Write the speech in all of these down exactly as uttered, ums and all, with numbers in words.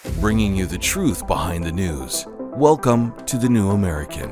bringing you the truth behind the news. Welcome to The New American.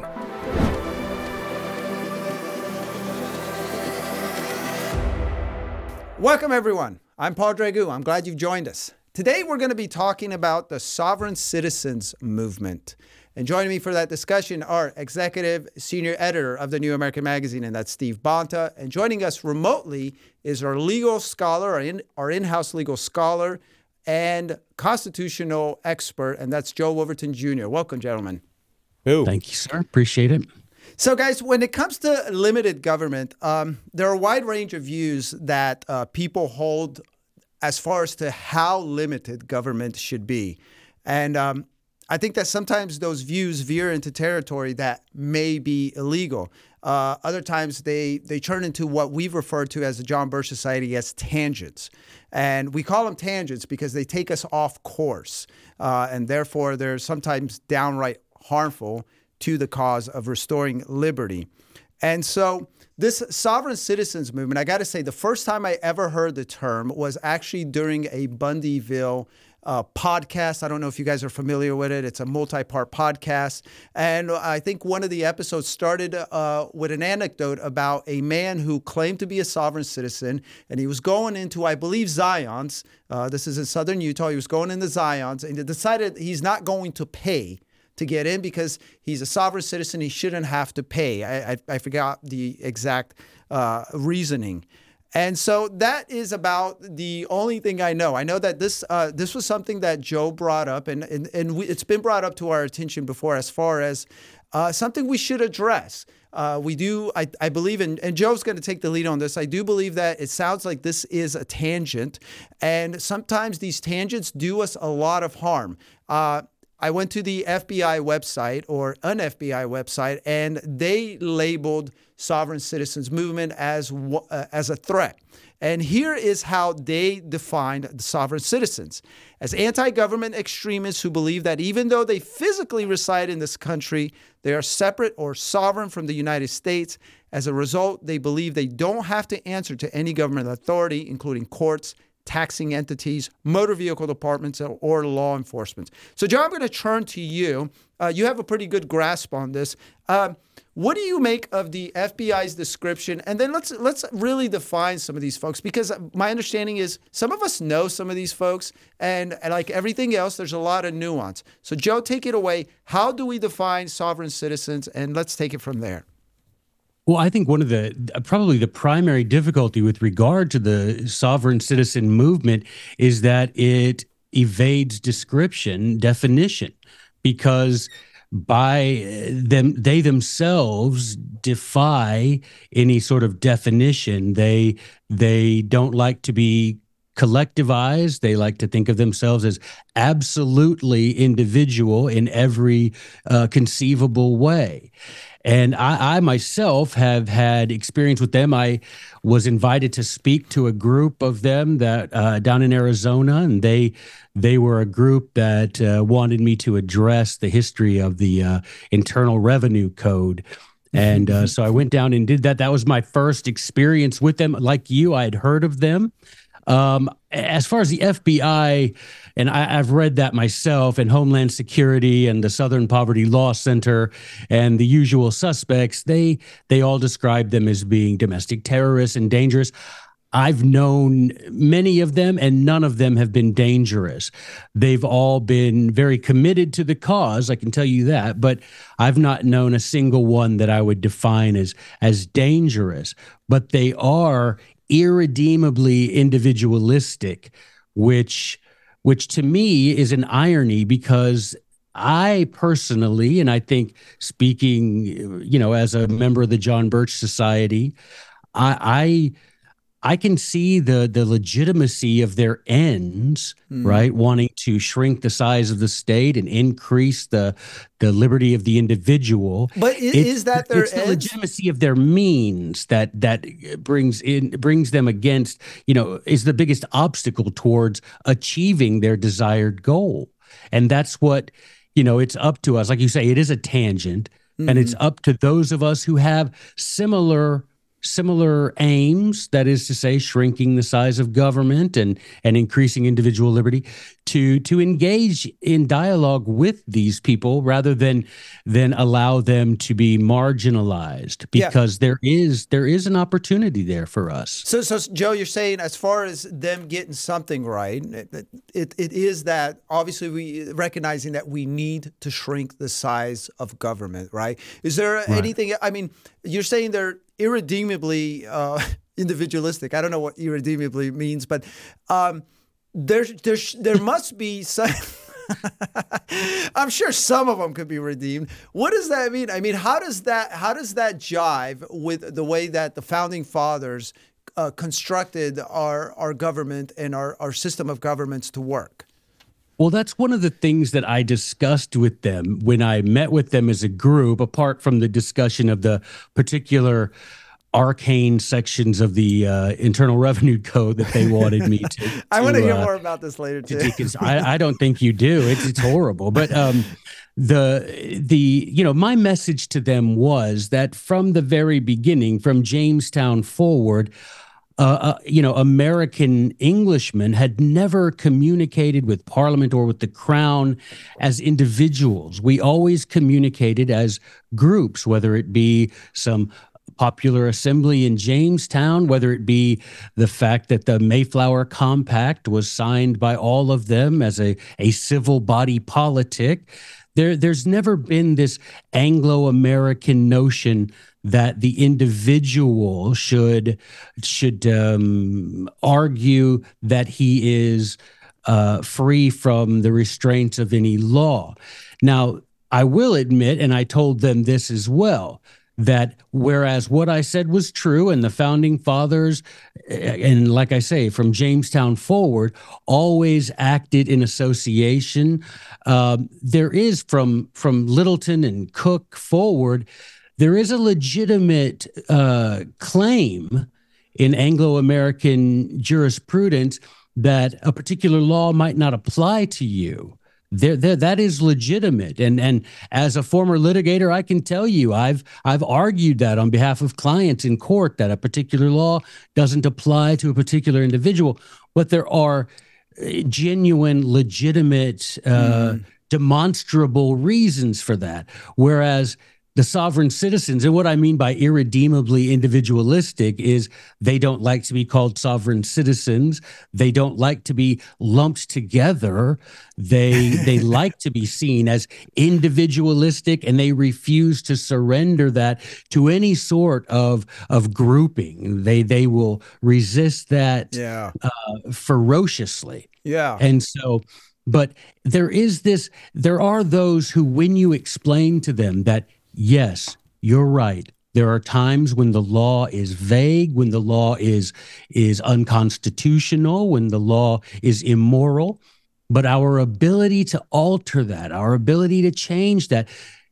Welcome, everyone. I'm Paul Dragoo. I'm glad you've joined us. Today, we're going to be talking about the sovereign citizens movement. And joining me for that discussion are executive senior editor of the New American Magazine, and that's Steve Bonta. And joining us remotely is our legal scholar, our, in, our in-house legal scholar and constitutional expert, and that's Joe Wolverton Junior Welcome, gentlemen. Ooh. Thank you, sir. Appreciate it. So, guys, when it comes to limited government, um, there are a wide range of views that uh, people hold as far as to how limited government should be. And um, I think that sometimes those views veer into territory that may be illegal. Uh, other times they they turn into what we've referred to as the John Birch Society as tangents. And we call them tangents because they take us off course. Uh, and therefore, they're sometimes downright harmful to the cause of restoring liberty. And so this sovereign citizens movement, I got to say, the first time I ever heard the term was actually during a Bundyville uh, podcast. I don't know if you guys are familiar with it. It's a multi-part podcast. And I think one of the episodes started uh, with an anecdote about a man who claimed to be a sovereign citizen. And he was going into, I believe, Zion's. Uh, this is in southern Utah. He was going into Zion's and he decided he's not going to pay to get in because he's a sovereign citizen. He shouldn't have to pay. I, I, I forgot the exact uh, reasoning. And so that is about the only thing I know. I know that this uh, this was something that Joe brought up, and, and, and we, it's been brought up to our attention before as far as uh, something we should address. Uh, we do, I, I believe, in, and Joe's going to take the lead on this, I do believe that it sounds like this is a tangent, and sometimes these tangents do us a lot of harm. Uh, I went to the F B I website or an F B I website, and they labeled sovereign citizens movement as uh, as a threat. And here is how they defined the sovereign citizens: as anti-government extremists who believe that even though they physically reside in this country, they are separate or sovereign from the United States. As a result, they believe they don't have to answer to any government authority, including courts, taxing entities, motor vehicle departments, or law enforcement. So, Joe, I'm going to turn to you. Uh, you have a pretty good grasp on this. Uh, what do you make of the F B I's description? And then let's let's really define some of these folks, because my understanding is some of us know some of these folks, and, and like everything else, there's a lot of nuance. So, Joe, take it away. How do we define sovereign citizens? And let's take it from there. Well, I think one of the probably the primary difficulty with regard to the sovereign citizen movement is that it evades description, definition, because by them, they themselves defy any sort of definition. They they don't like to be collectivized. They like to think of themselves as absolutely individual in every uh, conceivable way. And I, I myself have had experience with them. I was invited to speak to a group of them that uh, down in Arizona, and they they were a group that uh, wanted me to address the history of the uh, Internal Revenue Code. And uh, so I went down and did that. That was my first experience with them. Like you, I had heard of them. Um, as far as the F B I, and I, I've read that myself, and Homeland Security and the Southern Poverty Law Center and the usual suspects, they they all describe them as being domestic terrorists and dangerous. I've known many of them, and none of them have been dangerous. They've all been very committed to the cause, I can tell you that, but I've not known a single one that I would define as as dangerous. But they are irredeemably individualistic, which which to me is an irony, because I personally, and I think speaking, you know, as a member of the John Birch Society, I I, I can see the the legitimacy of their ends, mm. right? Wanting to shrink the size of the state and increase the the liberty of the individual. But is, is that their it's ends? The legitimacy of their means that that brings in brings them against, you know, is the biggest obstacle towards achieving their desired goal. And that's what, you know, it's up to us. Like you say, it is a tangent, mm-hmm. and it's up to those of us who have similar similar aims, that is to say, shrinking the size of government and and increasing individual liberty, to to engage in dialogue with these people rather than than allow them to be marginalized, because yeah. there is there is an opportunity there for us. So, so Joe, you're saying as far as them getting something right, it, it, it is that obviously we recognizing that we need to shrink the size of government, right? Is there right. anything? I mean, you're saying they're irredeemably uh, individualistic. I don't know what irredeemably means, but um, there, there, there must be some. I'm sure some of them could be redeemed. What does that mean? I mean, how does that how does that jive with the way that the founding fathers uh, constructed our our government and our our system of governments to work? Well, that's one of the things that I discussed with them when I met with them as a group, apart from the discussion of the particular arcane sections of the uh, Internal Revenue Code that they wanted me to. to I want to hear uh, more about this later, too. To I, I don't think you do. It's, it's horrible. But um, the, the you know, my message to them was that from the very beginning, from Jamestown forward, Uh, uh, you know, American Englishmen had never communicated with Parliament or with the Crown as individuals. We always communicated as groups, whether it be some popular assembly in Jamestown, whether it be the fact that the Mayflower Compact was signed by all of them as a, a civil body politic. There, there's never been this Anglo-American notion that the individual should should um, argue that he is uh, free from the restraints of any law. Now, I will admit, and I told them this as well, that whereas what I said was true, and the founding fathers, and like I say, from Jamestown forward, always acted in association, um, there is from from Littleton and Cook forward, there is a legitimate uh, claim in Anglo-American jurisprudence that a particular law might not apply to you. There, there, that is legitimate, and and as a former litigator, I can tell you, I've I've argued that on behalf of clients in court that a particular law doesn't apply to a particular individual, but there are genuine, legitimate, uh, mm. demonstrable reasons for that, whereas the sovereign citizens, and what I mean by irredeemably individualistic is they don't like to be called sovereign citizens. They don't like to be lumped together. They they like to be seen as individualistic, and they refuse to surrender that to any sort of of grouping. They they will resist that yeah. uh, ferociously. Yeah. And so, but there is this, there are those who, when you explain to them that, yes, you're right, there are times when the law is vague, when the law is is unconstitutional, when the law is immoral, but our ability to alter that, our ability to change that,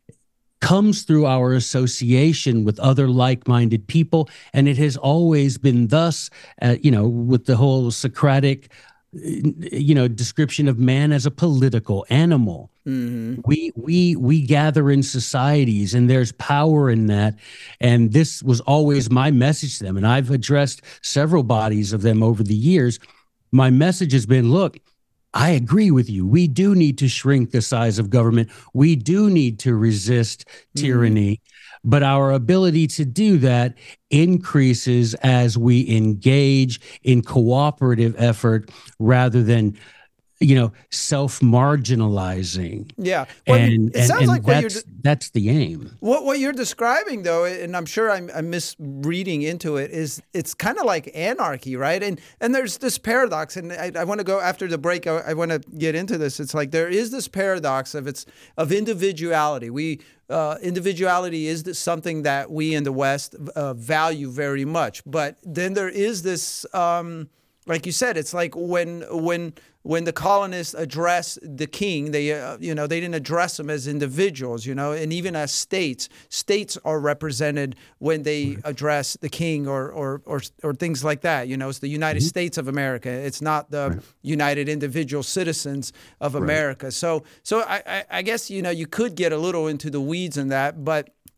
comes through our association with other like-minded people, and it has always been thus, uh, you know, with the whole Socratic, you know, description of man as a political animal. Mm-hmm. We we we gather in societies, and there's power in that. And this was always my message to them. And I've addressed several bodies of them over the years. My message has been, look, I agree with you. We do need to shrink the size of government. We do need to resist tyranny. Mm-hmm. But our ability to do that increases as we engage in cooperative effort rather than, you know, self-marginalizing. Yeah. Well, and it sounds and, like and what that's, you're that's the aim. What what you're describing, though, and I'm sure I'm, I'm misreading into it, is it's kind of like anarchy, right? And and there's this paradox, and I, I want to go after the break. I, I want to get into this. It's like there is this paradox of it's of individuality. We uh, individuality is something that we in the West uh, value very much, but then there is this, um, like you said, it's like when when. When the colonists address the king, they, uh, you know, they didn't address them as individuals, you know, and even as states. States are represented when they address the king or or or, or things like that. You know, it's the United mm-hmm. States of America. It's not the right. United Individual Citizens of America. Right. So, so I, I, I guess, you know, you could get a little into the weeds in that, but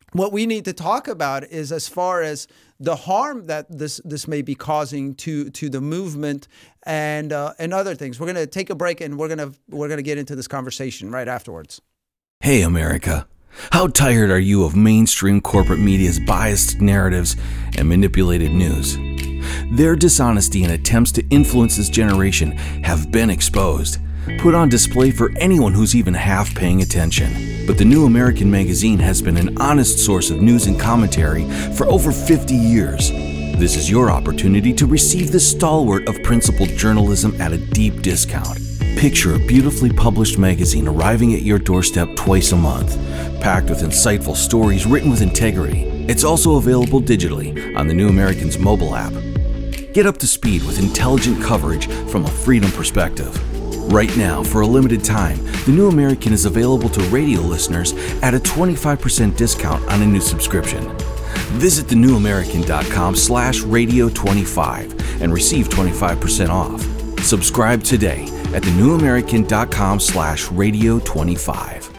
what we need to talk about is as far as the harm that this this may be causing to to the movement and uh, and other things. We're going to take a break and we're going to we're going to get into this conversation right afterwards. Hey, America. How tired are you of mainstream corporate media's biased narratives and manipulated news? Their dishonesty and attempts to influence this generation have been exposed, put on display for anyone who's even half paying attention. But the New American Magazine has been an honest source of news and commentary for over fifty years. This is your opportunity to receive the stalwart of principled journalism at a deep discount. Picture a beautifully published magazine arriving at your doorstep twice a month, packed with insightful stories written with integrity. It's also available digitally on the New American's mobile app. Get up to speed with intelligent coverage from a freedom perspective. Right now, for a limited time, the New American is available to radio listeners at a twenty-five percent discount on a new subscription. Visit thenewamerican.com slash radio 25 and receive twenty-five percent off. Subscribe today at thenewamerican.com slash radio 25.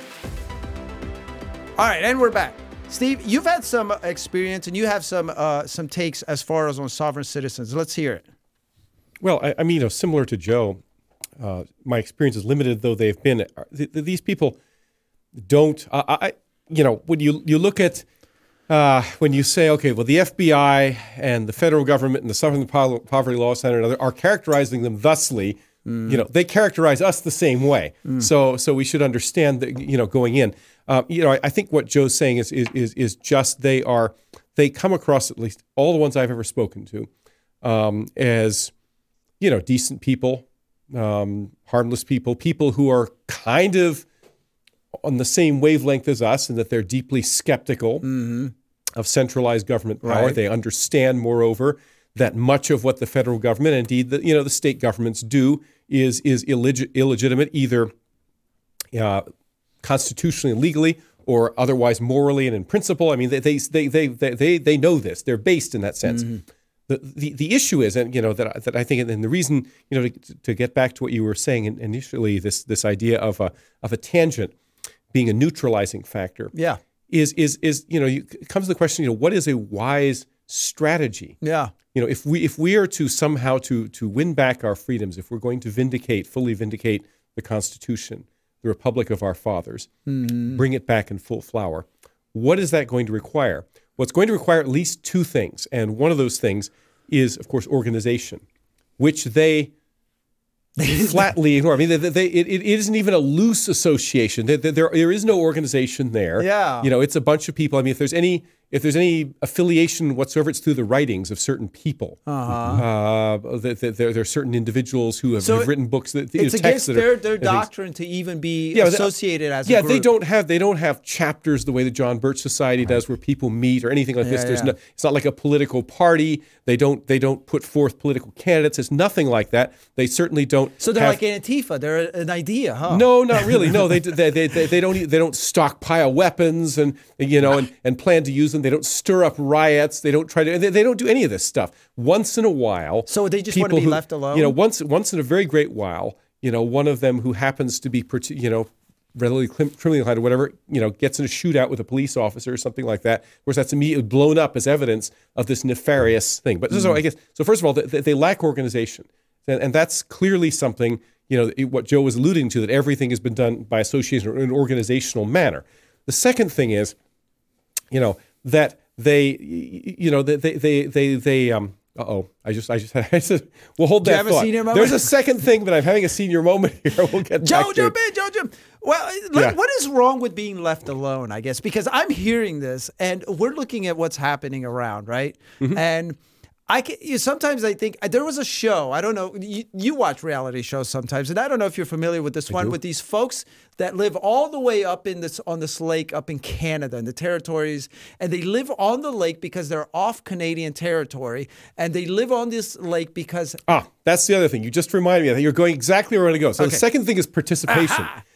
All right, and we're back. Steve, you've had some experience and you have some uh, some takes as far as on sovereign citizens. Let's hear it. Well, I, I mean, you know, similar to Joe, uh, my experience is limited though they've been. Th- th- these people don't, uh, I, you know, when you, you look at, uh, when you say, okay, well, the F B I and the federal government and the Southern Po- Poverty Law Center and other are characterizing them thusly. Mm. You know, they characterize us the same way. Mm. So, so we should understand that, you know, going in. Um, you know, I, I think what Joe's saying is, is is is just they are they come across, at least all the ones I've ever spoken to, um, as, you know, decent people, um, harmless people, people who are kind of on the same wavelength as us, and that they're deeply skeptical mm-hmm. of centralized government power. Right. They understand, moreover, that much of what the federal government, indeed, the, you know, the state governments do is is illeg- illegitimate, either uh, constitutionally and legally, or otherwise morally and in principle. I mean, they they they they they they know this. They're based in that sense. Mm-hmm. The, the the issue is, and you know, that that I think, and the reason, you know, to, to get back to what you were saying initially, this this idea of a of a tangent being a neutralizing factor, yeah, is is is you know, you, it comes to the question, you know, what is a wise strategy? Yeah. You know, if we if we are to somehow to to win back our freedoms, if we're going to vindicate, fully vindicate the Constitution, the Republic of our fathers, mm-hmm. bring it back in full flower, what is that going to require? Well, it's going to require at least two things, and one of those things is, of course, organization, which they flatly ignore. I mean, they, they, it, it isn't even a loose association. There, there, there is no organization there. Yeah. You know, it's a bunch of people. I mean, if there's any if there's any affiliation whatsoever, it's through the writings of certain people. Uh-huh. Uh, there, there, there are certain individuals who have, so have written books that it's you know, against that their are, their doctrine to even be yeah, associated as yeah, a group. they don't have they don't have chapters the way the John Birch Society does, where people meet or anything like yeah, this. There's yeah. no, it's not like a political party. They don't they don't put forth political candidates. It's nothing like that. They certainly don't. So they're have, like Antifa. They're an idea, huh? No, not really. No, they they they they, they don't they don't stockpile weapons and you know and, and plan to use them. They don't stir up riots. They don't try to. They, they don't do any of this stuff. Once in a while, so they just want to be who, left alone. You know, once once in a very great while, you know, one of them who happens to be, you know, readily criminally inclined or whatever, you know, gets in a shootout with a police officer or something like that. Of course, that's immediately blown up as evidence of this nefarious thing. But mm. so I guess so. First of all, they, they lack organization, and, and that's clearly something. You know, what Joe was alluding to, that everything has been done by association or in an organizational manner. The second thing is, you know, that they, you know, they, they, they, they, they um, uh-oh, I just, I just, I said, we'll hold Do that you have thought. a senior moment? There's a second thing, but I'm having a senior moment here. We'll get Joe, back to jump it. in, Joe, jump. Well, Yeah. what is wrong with being left alone, I guess? Because I'm hearing this, and we're looking at what's happening around, right? Mm-hmm. And I can, you, sometimes I think there was a show. I don't know. You, you watch reality shows sometimes, and I don't know if you're familiar with this I one do. with these folks that live all the way up in this on this lake up in Canada in the territories, and they live on the lake because they're off Canadian territory, and they live on this lake because Ah, that's the other thing. You just reminded me. I think you're going exactly where I want to go. So Okay. the second thing is participation. Aha!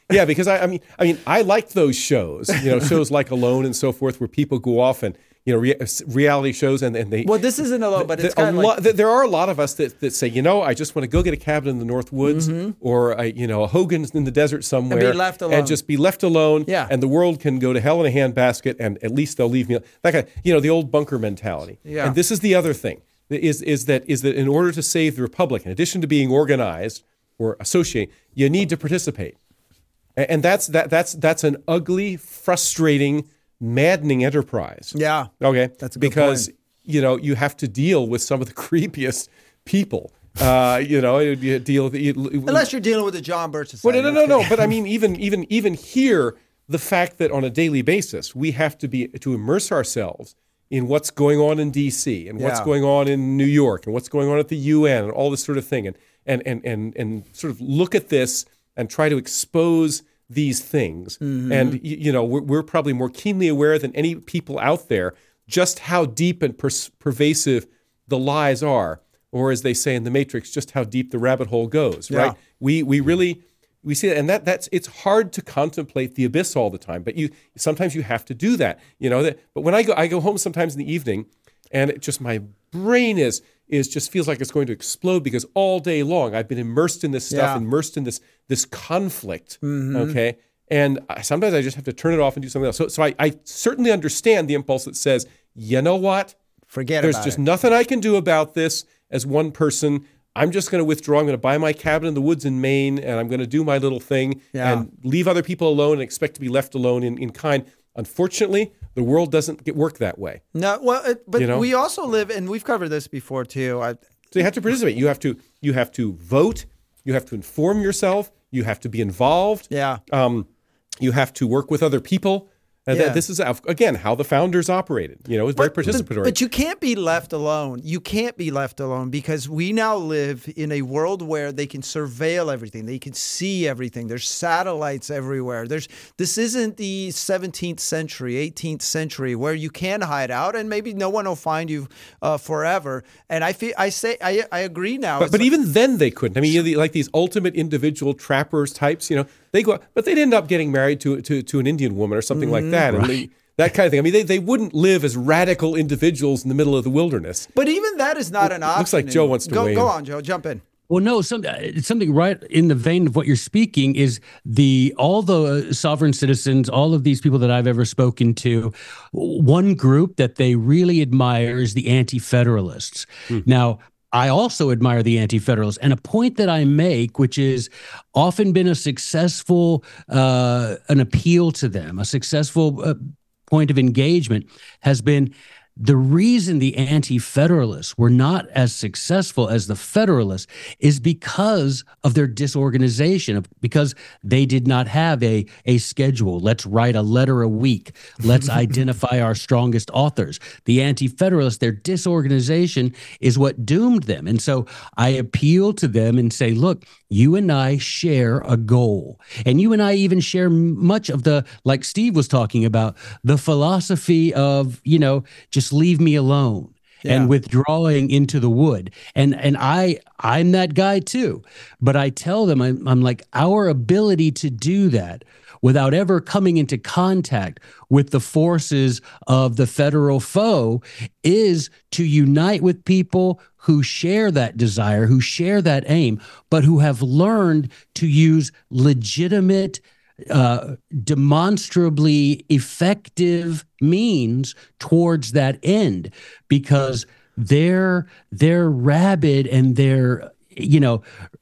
Yeah, because I, I mean, I mean, I liked those shows, you know, shows like Alone and so forth, where people go off and, you know, re- reality shows and, and they. Well, this isn't Alone, but it's kind of lot, like. There are a lot of us that, that say, you know, I just want to go get a cabin in the North Woods mm-hmm. or, a, you know, a Hogan's in the desert somewhere. And be left alone. And just be left alone. Yeah. And the world can go to hell in a handbasket and at least they'll leave me. That kind of, you know, the old bunker mentality. Yeah. And this is the other thing, is, is, that, is that in order to save the Republic, in addition to being organized or associate, you need to participate. And that's that that's that's an ugly, frustrating, maddening enterprise. Yeah. Okay. That's a good because point. you know you have to deal with some of the creepiest people. Uh, you know, you deal with you, unless you're dealing with the John Birch Society. Well, no, no, no, no. But I mean, even even even here, the fact that on a daily basis we have to be to immerse ourselves in what's going on in D C and what's Yeah. going on in New York and what's going on at the U N and all this sort of thing, and and and and and sort of look at this and try to expose these things. Mm-hmm. And, you, you know, we're, we're probably more keenly aware than any people out there just how deep and per- pervasive the lies are, or as they say in The Matrix, just how deep the rabbit hole goes, Yeah. right? We we really, we see that, and that that's, it's hard to contemplate the abyss all the time, but you, sometimes you have to do that, you know, that, but when I go, I go home sometimes in the evening and it just, my brain is, is just feels like it's going to explode because all day long I've been immersed in this stuff, Yeah. immersed in this this conflict. Mm-hmm. Okay, and I, sometimes I just have to turn it off and do something else. So, so I, I certainly understand the impulse that says, you know what, Forget there's about just it. nothing I can do about this as one person. I'm just going to withdraw. I'm going to buy my cabin in the woods in Maine, and I'm going to do my little thing Yeah. and leave other people alone and expect to be left alone in, in kind. Unfortunately, the world doesn't get work that way. No, well, it, but You know? we also live, and we've covered this before too. I, So you have to participate. You have to you have to vote. You have to inform yourself. You have to be involved. yeah. Um, you have to work with other people. And Yeah. this is, again, how the founders operated. You know, it's very participatory. But you can't be left alone. You can't be left alone because we now live in a world where they can surveil everything. They can see everything. There's satellites everywhere. There's this isn't the seventeenth century, eighteenth century where you can hide out and maybe no one will find you uh, forever. And I feel I say I I agree now. But, It's but like- even then they couldn't. I mean, you know, the- like these ultimate individual trappers types, you know, they go, but they'd end up getting married to to, to an Indian woman or something like that. And they, that kind of thing. I mean, they, they wouldn't live as radical individuals in the middle of the wilderness. but even that is not an option. Looks like Joe anymore. wants to go, weigh Go in. on, Joe. Jump in. Well, no, some, it's something right in the vein of what you're speaking is the all the sovereign citizens, all of these people that I've ever spoken to, one group that they really admire is the anti-federalists. Hmm. Now, I also admire the anti-federalists, and a point that I make, which is often been a successful, uh, an appeal to them, a successful uh, point of engagement, has been the reason the anti-federalists were not as successful as the federalists is because of their disorganization, because they did not have a, a schedule. Let's write a letter a week. Let's identify our strongest authors. The anti-federalists, their disorganization is what doomed them. And so I appeal to them and say, look, you and I share a goal. And you and I even share much of the, like Steve was talking about, the philosophy of, you know, just leave me alone Yeah. and withdrawing into the wood. And and I I'm that guy too. But I tell them, I'm, I'm like, our ability to do that without ever coming into contact with the forces of the federal foe is to unite with people who share that desire, who share that aim, but who have learned to use legitimate, uh, demonstrably effective means towards that end, because their their rabid and their, you know,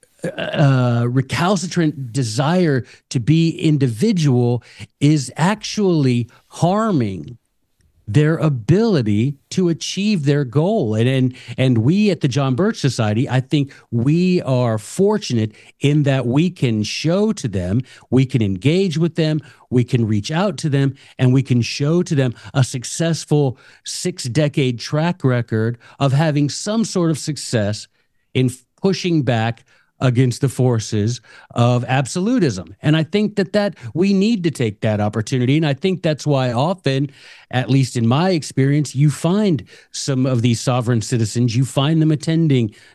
uh, recalcitrant desire to be individual is actually harming their ability to achieve their goal. And, and and we at the John Birch Society, I think we are fortunate in that we can show to them, we can engage with them, we can reach out to them, and we can show to them a successful six-decade track record of having some sort of success in pushing back against the forces of absolutism. And I think that that we need to take that opportunity. And I think that's why often, at least in my experience, you find some of these sovereign citizens, you find them attending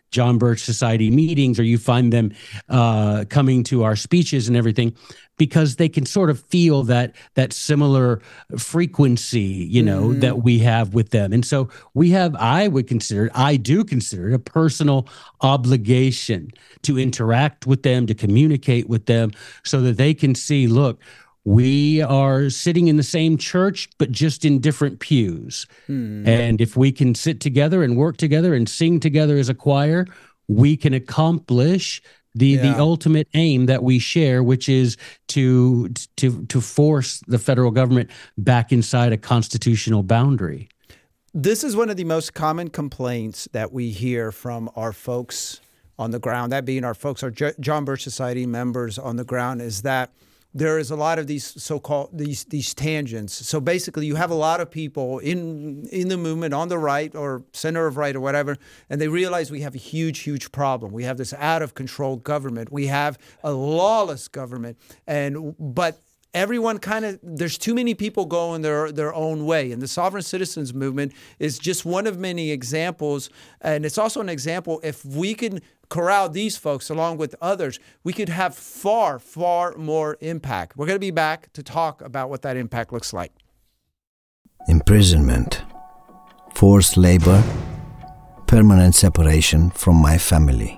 John Birch Society meetings, or you find them uh, coming to our speeches and everything, because they can sort of feel that that similar frequency, you know, mm-hmm. that we have with them. And so we have, I would consider it, I do consider it a personal obligation to interact with them, to communicate with them, so that they can see, look, we are sitting in the same church, but just in different pews. Hmm. And if we can sit together and work together and sing together as a choir, we can accomplish the Yeah. the ultimate aim that we share, which is to to to force the federal government back inside a constitutional boundary. This is one of the most common complaints that we hear from our folks on the ground, that being our folks, our J- John Birch Society members on the ground, is that there is a lot of these so-called these these tangents. So basically, you have a lot of people in in the movement on the right or center of right or whatever, and they realize we have a huge, huge problem. We have this out of control government. We have a lawless government, and but. Everyone kind of, there's too many people going their their own way. And the Sovereign Citizens Movement is just one of many examples. And it's also an example, if we can corral these folks along with others, we could have far, far more impact. We're going to be back to talk about what that impact looks like. Imprisonment, forced labor, permanent separation from my family,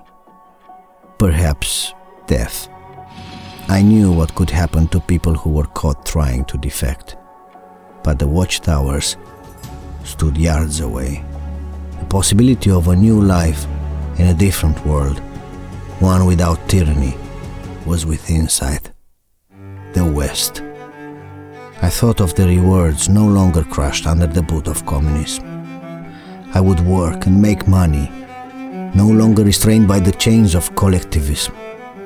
perhaps death. I knew what could happen to people who were caught trying to defect, but the watchtowers stood yards away. The possibility of a new life in a different world, one without tyranny, was within sight. The West. I thought of the rewards no longer crushed under the boot of communism. I would work and make money, no longer restrained by the chains of collectivism.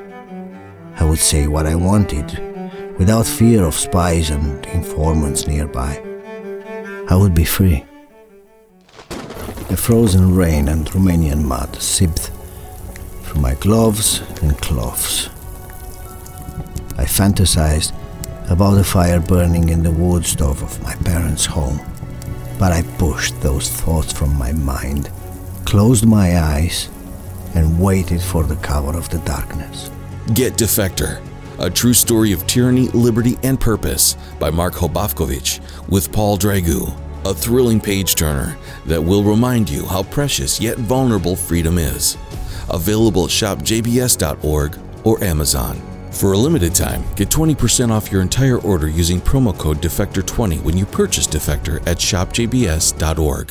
I would say what I wanted, without fear of spies and informants nearby. I would be free. The frozen rain and Romanian mud sipped through my gloves and cloths. I fantasized about the fire burning in the wood stove of my parents' home, but I pushed those thoughts from my mind, closed my eyes, and waited for the cover of the darkness. Get Defector, a true story of tyranny, liberty, and purpose by Mark Hobafkovich with Paul Dragu, a thrilling page-turner that will remind you how precious yet vulnerable freedom is. Available at shop j b s dot org or Amazon. For a limited time, get twenty percent off your entire order using promo code defector twenty when you purchase Defector at shop j b s dot org.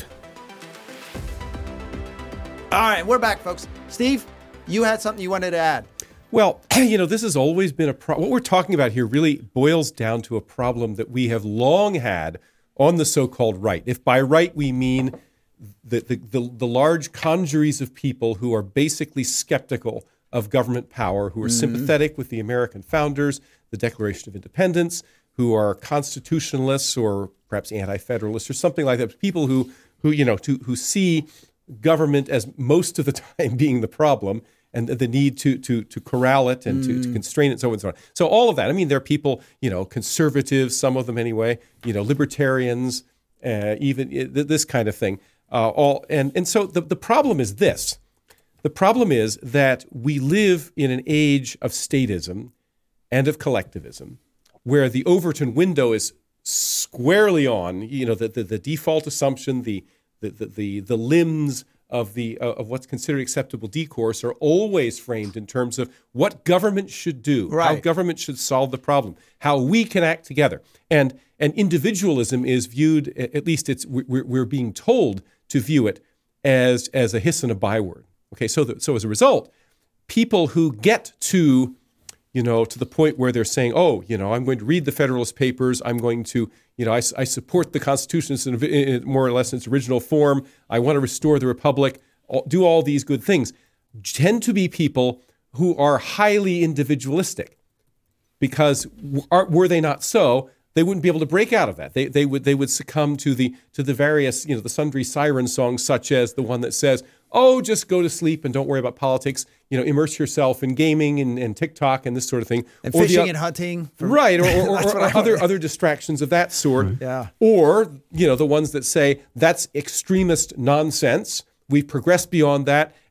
All right, we're back, folks. Steve, you had something you wanted to add. Well, you know, this has always been a problem. What we're talking about here really boils down to a problem that we have long had on the so-called right. If by right we mean the, the, the, the large congeries of people who are basically skeptical of government power, who are mm-hmm. sympathetic with the American founders, the Declaration of Independence, who are constitutionalists or perhaps anti-federalists or something like that, people who, who you know, to, who see government as most of the time being the problem, and the need to to to corral it and mm. to, to constrain it and so on and so on. So all of that. I mean, there are people, you know, conservatives, some of them anyway, you know, libertarians, uh, even uh, this kind of thing. Uh, all and and so the, the problem is this. The problem is that we live in an age of statism and of collectivism, where the Overton window is squarely on. You know, the the, the default assumption, the the the the, the limbs of the uh, of what's considered acceptable discourse are always framed in terms of what government should do, right. how government should solve the problem, how we can act together. And and individualism is viewed, at least it's we're, we're being told to view it as as a hiss and a byword. Okay, so the, so as a result, people who get to you know, to the point where they're saying, oh, you know, I'm going to read the Federalist Papers. I'm going to, you know, I, I support the Constitution in, in more or less in its original form. I want to restore the Republic, do all these good things, tend to be people who are highly individualistic, because are, were they not so, they wouldn't be able to break out of that. They they would they would succumb to the to the various, you know, the sundry siren songs, such as the one that says, oh, just go to sleep and don't worry about politics. You know, immerse yourself in gaming and, and TikTok and this sort of thing. And or fishing the, and hunting. For, right, or, or, or, or other other distractions of that sort. Right. Yeah. Or, you know, the ones that say that's extremist nonsense. We've progressed beyond that,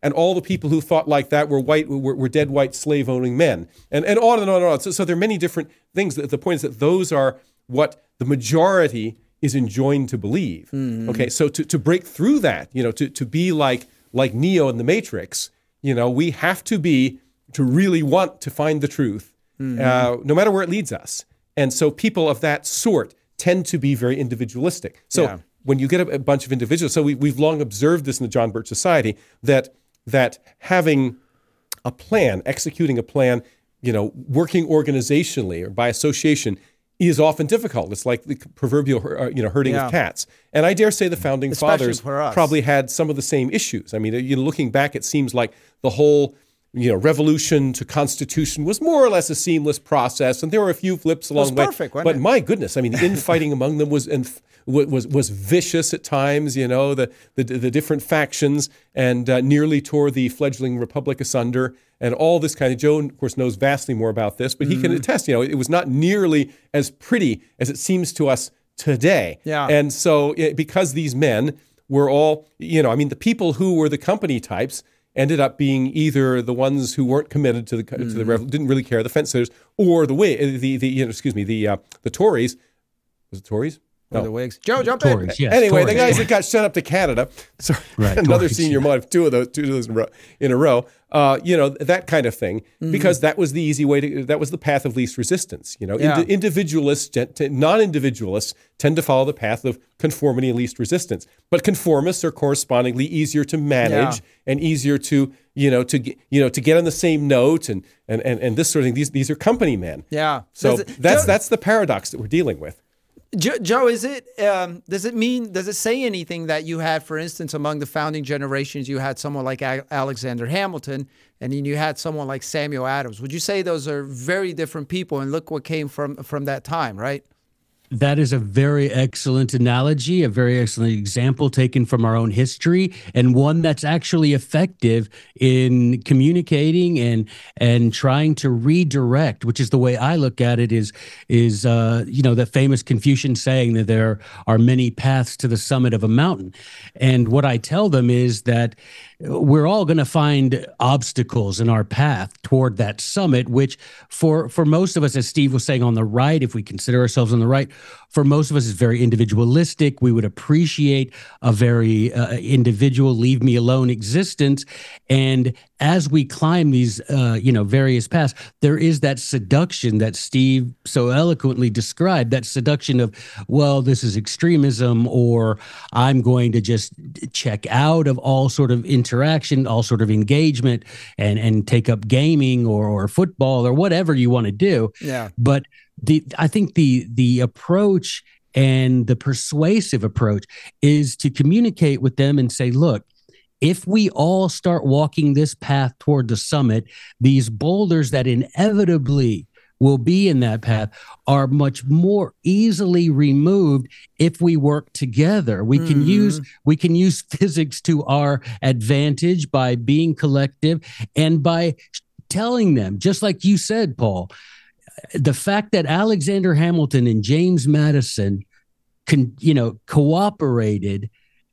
and all the people who thought like that were white, were, were dead white slave owning men, and and on and on and on. So, so there are many different things. The point is that those are what the majority is enjoined to believe. Mm. Okay, so to, to break through that, you know, to, to be like like Neo in the Matrix, you know, we have to be to really want to find the truth, mm. uh, no matter where it leads us. And so people of that sort tend to be very individualistic. So yeah. when you get a, a bunch of individuals, so we, we've long observed this in the John Birch Society, that that having a plan, executing a plan, you know, working organizationally or by association is often difficult. It's like the proverbial, you know, herding yeah. of cats. And I dare say the founding Especially fathers probably had some of the same issues. I mean, you know, looking back, it seems like the whole, you know, revolution to constitution was more or less a seamless process, and there were a few flips along the way. Perfect, wasn't but it? my goodness, I mean, the infighting among them was and was was vicious at times. You know, the the, the different factions, and uh, nearly tore the fledgling republic asunder. And all this kind of, Joe, of course, knows vastly more about this, but he mm. can attest, you know, it was not nearly as pretty as it seems to us today. Yeah. And so it, because these men were all, you know, I mean, the people who were the company types ended up being either the ones who weren't committed to the mm. to the rev- didn't really care, the fence sitters, or the way the the you know, excuse me the uh, the Tories. Was it Tories? No. The Whigs. Joe, jump Tories, in. Yes, anyway, Tories. the guys that got sent up to Canada. Sorry, right, another Tories, senior yeah. mod, two of those, two of those in a row. In a row uh, you know, that kind of thing, mm-hmm. because that was the easy way to. That was the path of least resistance. You know, yeah. Indi- individualists, non-individualists, tend to follow the path of conformity and least resistance. But conformists are correspondingly easier to manage yeah. and easier to, you know, to get, you know, to get on the same note and and and, and this sort of thing. These these are company men. Yeah. So it, that's Joe, that's the paradox that we're dealing with. Joe, is it um, does it mean does it say anything that you had, for instance, among the founding generations, you had someone like A- Alexander Hamilton, and then you had someone like Samuel Adams? Would you say those are very different people? And look what came from from that time, right? That is a very excellent analogy, a very excellent example taken from our own history, and one that's actually effective in communicating and and trying to redirect, which is the way I look at it, is, is uh, you know, the famous Confucian saying that there are many paths to the summit of a mountain. And what I tell them is that we're all going to find obstacles in our path toward that summit, which for, for most of us, as Steve was saying, on the right, if we consider ourselves on the right, for most of us is very individualistic. We would appreciate a very uh, individual, leave me alone existence. And as we climb these, uh, you know, various paths, there is that seduction that Steve so eloquently described, that seduction of, well, this is extremism, or I'm going to just check out of all sort of interaction, all sort of engagement, and and take up gaming or, or football or whatever you want to do. Yeah. But the I think the the approach and the persuasive approach is to communicate with them and say, look, if we all start walking this path toward the summit, these boulders that inevitably will be in that path are much more easily removed if we work together. We can mm-hmm. use we can use physics to our advantage by being collective and by telling them, just like you said, Paul, the fact that Alexander Hamilton and James Madison can, you know, cooperated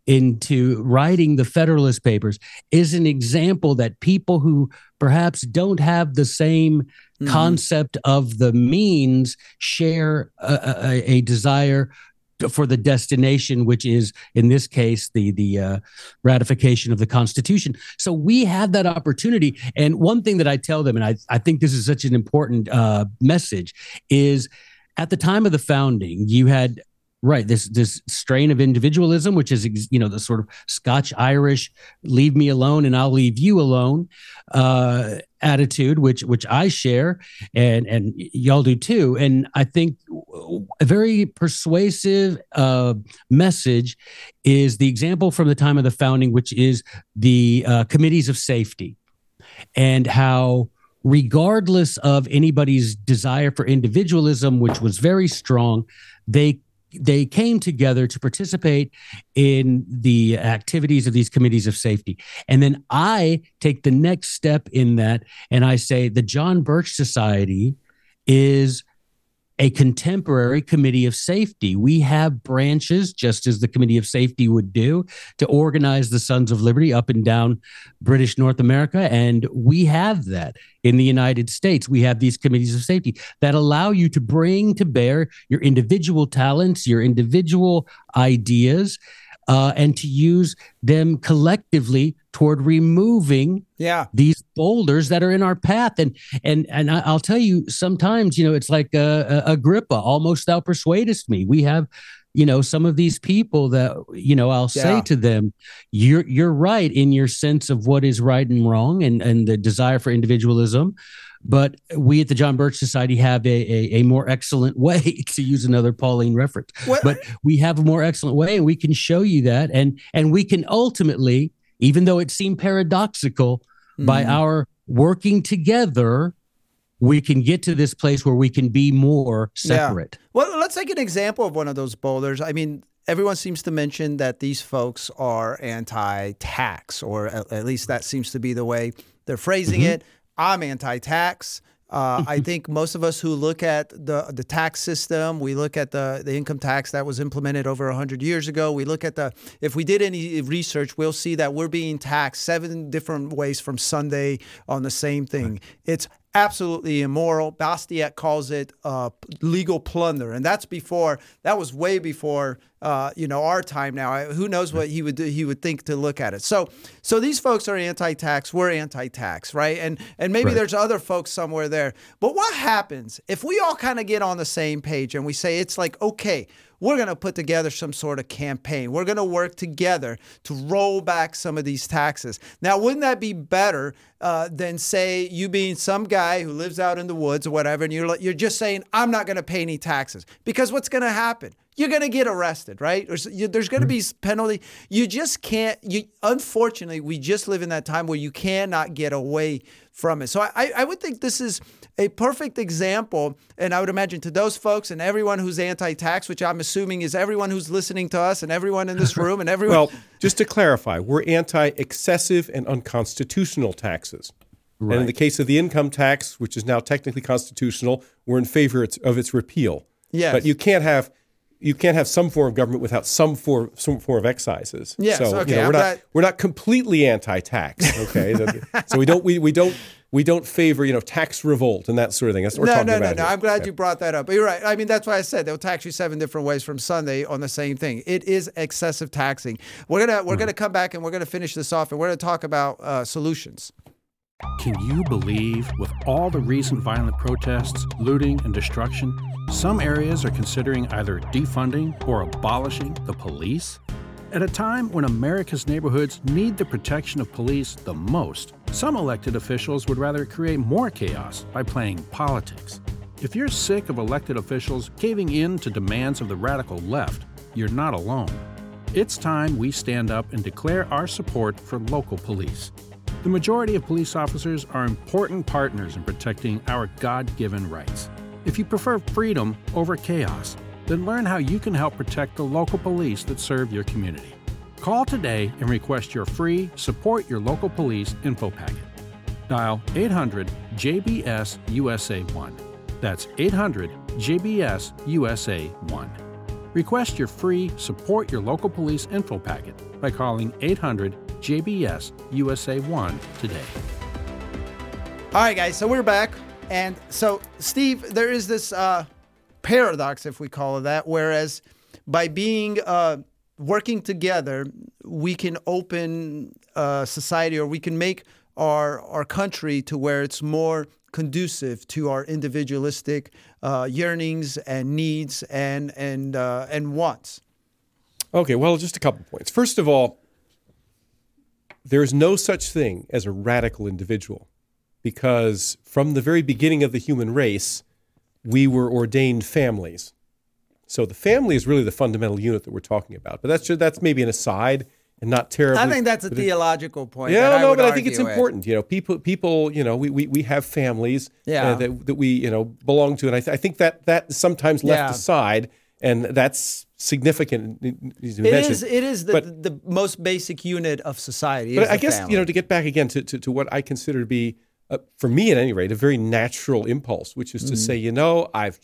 into writing the Federalist Papers is an example that people who perhaps don't have the same mm-hmm. concept of the means share a, a, a desire for the destination, which is, in this case, the the uh, ratification of the Constitution. So we have that opportunity. And one thing that I tell them, and I, I think this is such an important uh, message, is at the time of the founding, you had Right. This this strain of individualism, which is, you know, the sort of Scotch-Irish leave me alone and I'll leave you alone uh, attitude, which which I share and and y'all do too. And I think a very persuasive uh, message is the example from the time of the founding, which is the uh, committees of safety, and how regardless of anybody's desire for individualism, which was very strong, they They came together to participate in the activities of these committees of safety. And then I take the next step in that, and I say the John Birch Society is a contemporary committee of safety. We have branches, just as the committee of safety would do, to organize the Sons of Liberty up and down British North America. And we have that in the United States. We have these committees of safety that allow you to bring to bear your individual talents, your individual ideas, uh, and to use them collectively toward removing yeah. these boulders that are in our path. And and and I'll tell you, sometimes, you know, it's like uh, Agrippa, almost thou persuadest me. We have, you know, some of these people that, you know, I'll say yeah. to them, you're you're right in your sense of what is right and wrong, and, and the desire for individualism. But we at the John Birch Society have a, a, a more excellent way, to use another Pauline reference. What? But we have a more excellent way, and we can show you that. And and we can ultimately, even though it seemed paradoxical, mm-hmm. by our working together, we can get to this place where we can be more separate. Yeah. Well, let's take an example of one of those boulders. I mean, everyone seems to mention that these folks are anti-tax, or at, at least that seems to be the way they're phrasing mm-hmm. it. I'm anti-tax. Uh, I think most of us who look at the the tax system, we look at the, the income tax that was implemented over one hundred years ago. We look at the, if we did any research, we'll see that we're being taxed seven different ways from Sunday on the same thing. It's absolutely immoral. Bastiat calls it uh, legal plunder, and that's before. That was way before uh, you know our time. Now, I, who knows what he would do, he would think to look at it. So, so these folks are anti-tax. We're anti-tax, right? And and maybe right. there's other folks somewhere there. But what happens if we all kind of get on the same page and we say it's like, okay, we're going to put together some sort of campaign. We're going to work together to roll back some of these taxes. Now, wouldn't that be better uh, than, say, you being some guy who lives out in the woods or whatever, and you're you're just saying, I'm not going to pay any taxes? Because what's going to happen? You're going to get arrested, right? There's, you, there's going to be penalty. You just can't. You unfortunately, we just live in that time where you cannot get away from it. So I, I would think this is a perfect example, and I would imagine to those folks and everyone who's anti-tax, which I'm assuming is everyone who's listening to us and everyone in this room and everyone. Well, just to clarify, we're anti-excessive and unconstitutional taxes. Right. And in the case of the income tax, which is now technically constitutional, we're in favor of its repeal. Yes. But you can't have you can't have some form of government without some form some form of excises. Yes. So Okay. you know, we're I'm not glad- we're not completely anti-tax. Okay. So we don't we, we don't we don't favor you know tax revolt and that sort of thing. That's what we're no, talking no, about. No, no, no. here. I'm glad yeah. you brought that up. But you're right. I mean, that's why I said they'll tax you seven different ways from Sunday on the same thing. It is excessive taxing. We're gonna we're mm-hmm. gonna come back and we're gonna finish this off, and we're gonna talk about uh, solutions. Can you believe, with all the recent violent protests, looting, and destruction, some areas are considering either defunding or abolishing the police? At a time when America's neighborhoods need the protection of police the most, some elected officials would rather create more chaos by playing politics. If you're sick of elected officials caving in to demands of the radical left, you're not alone. It's time we stand up and declare our support for local police. The majority of police officers are important partners in protecting our God-given rights. If you prefer freedom over chaos, then learn how you can help protect the local police that serve your community. Call today and request your free Support Your Local Police info packet. Dial eight hundred J B S U S A one. That's eight hundred J B S U S A one. Request your free Support Your Local Police info packet by calling eight hundred J B S U S A one today. All right, guys, so we're back. And so, Steve, there is this uh, paradox, if we call it that, whereas by being uh, working together, we can open uh, society, or we can make our our country to where it's more conducive to our individualistic uh, yearnings and needs and and uh, and wants. Okay, well, just a couple points. First of all, there's no such thing as a radical individual, because from the very beginning of the human race, we were ordained families. So the family is really the fundamental unit that we're talking about. But that's just, that's maybe an aside and not terribly. I think that's a theological point. Yeah, that no, I would but I think it's argue with. important. You know, people, people, you know, we we, we have families Yeah. uh, that that we you know belong to, and I, th- I think that that is sometimes left Yeah. aside, and that's significant. As you It mentioned. is, it is the, But- the most basic unit of society. But is I the guess, family. you know, to get back again to, to, to what I consider to be, uh, for me at any rate, a very natural impulse, which is to Mm-hmm. say, you know, I've just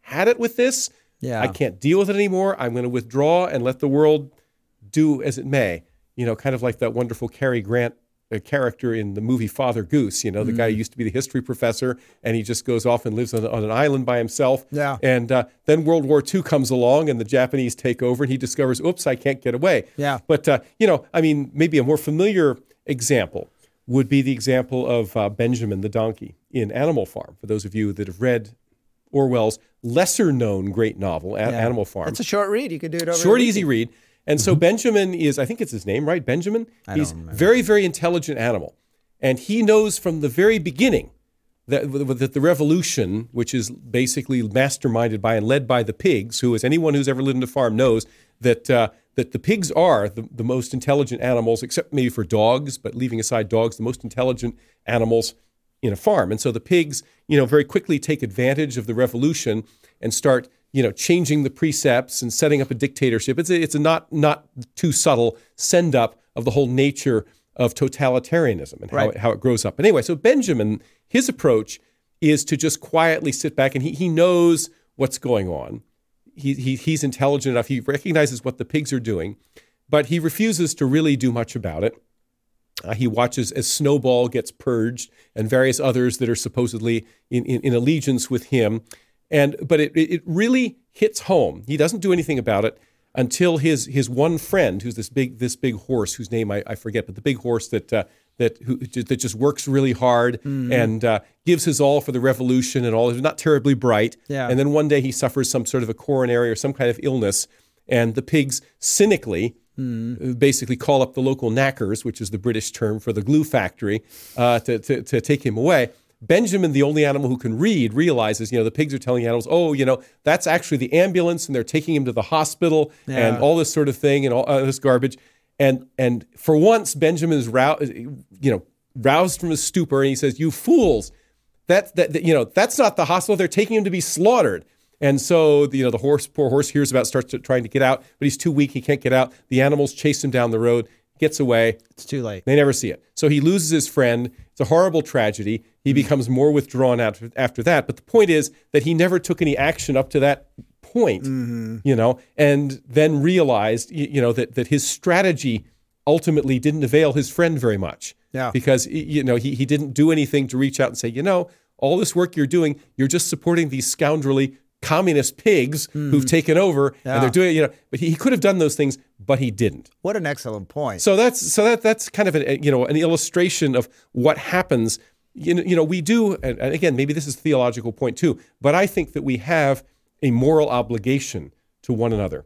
had it with this. Yeah. I can't deal with it anymore. I'm going to withdraw and let the world do as it may. You know, kind of like that wonderful Cary Grant uh, character in the movie Father Goose, you know, the mm. guy who used to be the history professor, and he just goes off and lives on, on an island by himself. Yeah. And uh, then World War Two comes along and the Japanese take over and he discovers, oops, I can't get away. Yeah. But, uh, you know, I mean, maybe a more familiar example would be the example of uh, Benjamin the donkey in Animal Farm. For those of you that have read Orwell's lesser-known great novel, A- yeah. Animal Farm. It's a short read. You could do it over Short, easy read. And so Benjamin is, I think it's his name, right? Benjamin? I He's don't remember. very, very intelligent animal. And he knows from the very beginning that, that the revolution, which is basically masterminded by and led by the pigs, who, as anyone who's ever lived in a farm knows, that uh, that the pigs are the, the most intelligent animals, except maybe for dogs, but leaving aside dogs, the most intelligent animals in a farm. And so the pigs, you know, very quickly take advantage of the revolution and start, you know, changing the precepts and setting up a dictatorship. It's a, it's a not not too subtle send up of the whole nature of totalitarianism and how, right. it, how it grows up. But anyway, so Benjamin, his approach is to just quietly sit back, and he he knows what's going on. He, he he's intelligent enough. He recognizes what the pigs are doing, but he refuses to really do much about it. Uh, he watches as Snowball gets purged and various others that are supposedly in, in, in allegiance with him. And but it it really hits home. He doesn't do anything about it until his his one friend, who's this big this big horse, whose name I, I forget, but the big horse that uh, that who that just works really hard mm. and uh, gives his all for the revolution and all. He's not terribly bright. Yeah. And then one day he suffers some sort of a coronary or some kind of illness, and the pigs cynically mm. basically call up the local knackers, which is the British term for the glue factory, uh, to, to to take him away. Benjamin, the only animal who can read, realizes, you know, the pigs are telling animals, oh, you know, that's actually the ambulance, and they're taking him to the hospital yeah. and all this sort of thing and all uh, this garbage. And and for once, Benjamin is rou- you know, roused from his stupor, and he says, "You fools! That, that that you know, that's not the hospital. They're taking him to be slaughtered." And so, the, you know, the horse, poor horse, hears about, starts to, trying to get out, but he's too weak. He can't get out. The animals chase him down the road. Gets away. It's too late. They never see it. So he loses his friend. It's a horrible tragedy. He becomes more withdrawn after, after that. But the point is that he never took any action up to that point, mm-hmm. you know, and then realized, you know, that, that his strategy ultimately didn't avail his friend very much. Yeah. Because, you know, he, he didn't do anything to reach out and say, you know, all this work you're doing, you're just supporting these scoundrelly communist pigs mm. who've taken over yeah. and they're doing, you know, but he, he could have done those things, but he didn't. What an excellent point. So that's so that that's kind of an, you know, an illustration of what happens. You know, you know, we do, and again, maybe this is a theological point too, but I think that we have a moral obligation to one another.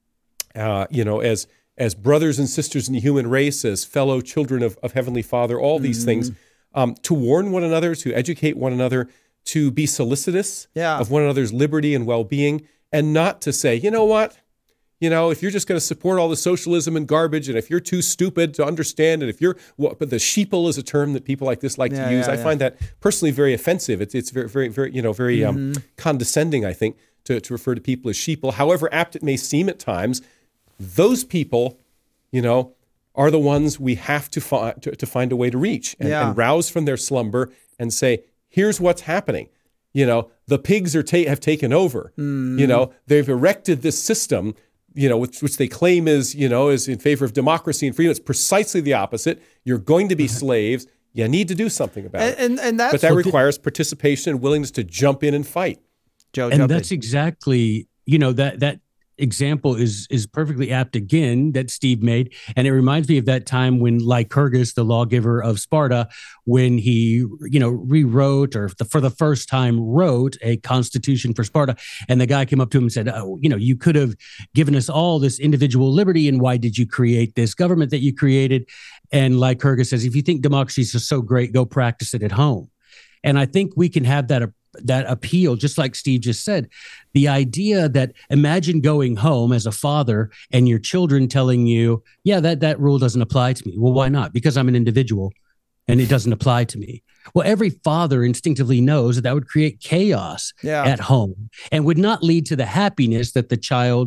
Uh, you know, as as brothers and sisters in the human race, as fellow children of, of Heavenly Father, all these mm. things, um, to warn one another, to educate one another, to be solicitous yeah. of one another's liberty and well-being, and not to say, you know what, you know, if you're just going to support all the socialism and garbage, and if you're too stupid to understand, and if you're, well, but the sheeple is a term that people like this like yeah, to use. Yeah, I yeah. find that personally very offensive. It's it's very very very you know very mm-hmm. um, condescending, I think, to to refer to people as sheeple. However apt it may seem at times, those people, you know, are the ones we have to find to, to find a way to reach and, yeah. and rouse from their slumber and say, here's what's happening. You know, the pigs are ta- have taken over. Mm. You know, they've erected this system, you know, which, which they claim is, you know, is in favor of democracy and freedom. It's precisely the opposite. You're going to be slaves. You need to do something about and, it. And, and that's but that requires the, participation and willingness to jump in and fight. Joe, and that's in. exactly, you know, that that example is is perfectly apt again that Steve made, and it reminds me of that time when Lycurgus, the lawgiver of Sparta, when he you know rewrote or the, for the first time wrote a constitution for Sparta, and the guy came up to him and said, oh, you know, you could have given us all this individual liberty, and why did you create this government that you created? And Lycurgus says, if you think democracy is so great, go practice it at home. And I think we can have that that appeal, just like Steve just said, the idea that imagine going home as a father and your children telling you, yeah, that, that rule doesn't apply to me. Well, why not? Because I'm an individual and it doesn't apply to me. Well, every father instinctively knows that that would create chaos yeah. at home and would not lead to the happiness that the child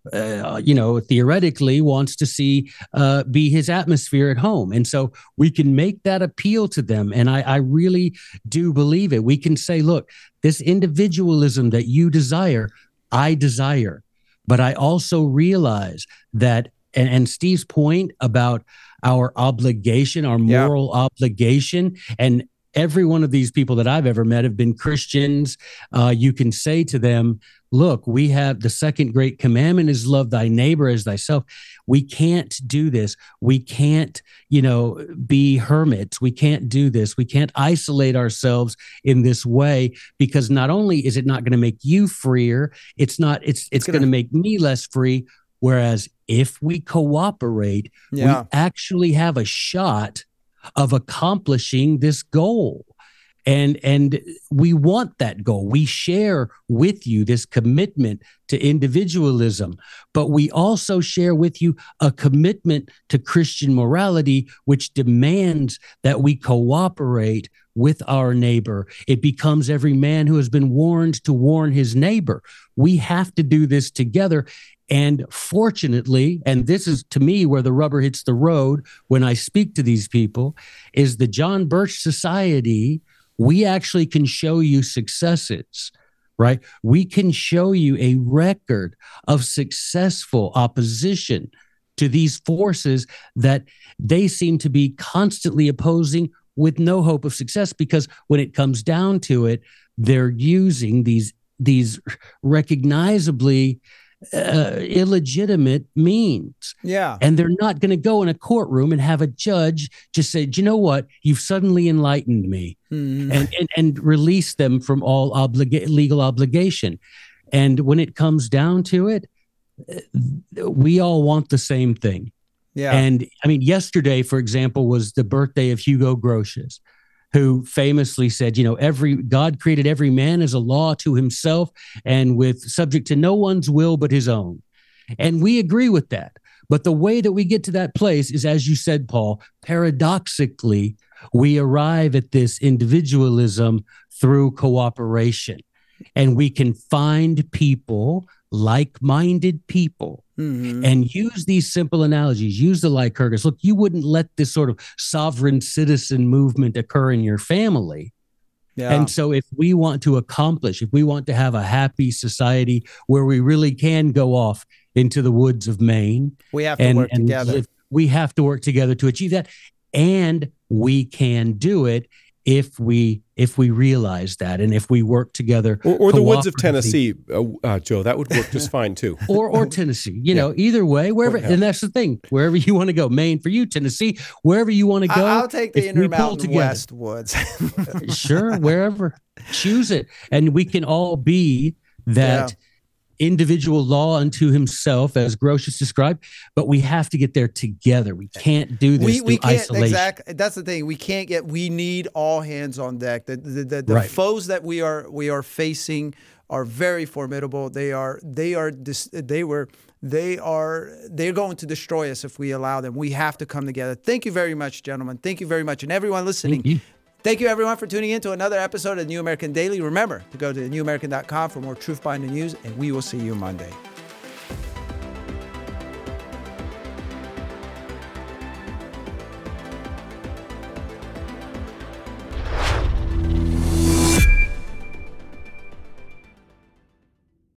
uh, you know, theoretically wants to see uh, be his atmosphere at home. And so we can make that appeal to them. And I, I really do believe it. We can say, look, this individualism that you desire, I desire. But I also realize that, and, and Steve's point about our obligation, our moral yeah. obligation, and every one of these people that I've ever met have been Christians. Uh, you can say to them, look, we have the second great commandment is love thy neighbor as thyself. We can't do this. We can't, you know, be hermits. We can't do this. We can't isolate ourselves in this way, because not only is it not going to make you freer, it's not, it's, it's, it's going to make me less free. Whereas if we cooperate, yeah. we actually have a shot of accomplishing this goal. And and we want that goal. We share with you this commitment to individualism, but we also share with you a commitment to Christian morality, which demands that we cooperate with our neighbor. It becomes every man who has been warned to warn his neighbor. We have to do this together. And fortunately, and this is to me where the rubber hits the road when I speak to these people, is the John Birch Society. We actually can show you successes, right? We can show you a record of successful opposition to these forces that they seem to be constantly opposing with no hope of success, because when it comes down to it, they're using these, these recognizably Uh, illegitimate means. Yeah. And they're not going to go in a courtroom and have a judge just say, do you know what? You've suddenly enlightened me, mm. and, and, and release them from all obliga- legal obligation. And when it comes down to it, we all want the same thing. Yeah. And I mean, yesterday, for example, was the birthday of Hugo Grotius, who famously said, you know, every God created every man as a law to himself and with subject to no one's will but his own. And we agree with that. But the way that we get to that place is, as you said, Paul, paradoxically, we arrive at this individualism through cooperation. And we can find people, like-minded people, mm-hmm. and use these simple analogies, use the Lycurgus. Look, you wouldn't let this sort of sovereign citizen movement occur in your family. Yeah. And so if we want to accomplish, if we want to have a happy society where we really can go off into the woods of Maine, we have to and, work and together. Live, we have to work together to achieve that. And we can do it if we if we realize that, and if we work together. Or, or the woods of Tennessee, uh, uh, Joe, that would work just fine too. Or or Tennessee, you yeah. know, either way, wherever. Yeah. And that's the thing, wherever you want to go, Maine for you, Tennessee, wherever you want to go. I'll take the Intermountain West woods. Sure, wherever, choose it, and we can all be that. Yeah. Individual law unto himself, as Grotius described, but we have to get there together. We can't do this we, through we can't, isolation. Exactly. That's the thing. We can't get. We need all hands on deck. The the, the, the right. foes that we are we are facing are very formidable. They are they are they were they are they're going to destroy us if we allow them. We have to come together. Thank you very much, gentlemen. Thank you very much, and everyone listening. Thank you. Thank you, everyone, for tuning in to another episode of New American Daily. Remember to go to new american dot com for more truth-binding news, and we will see you Monday.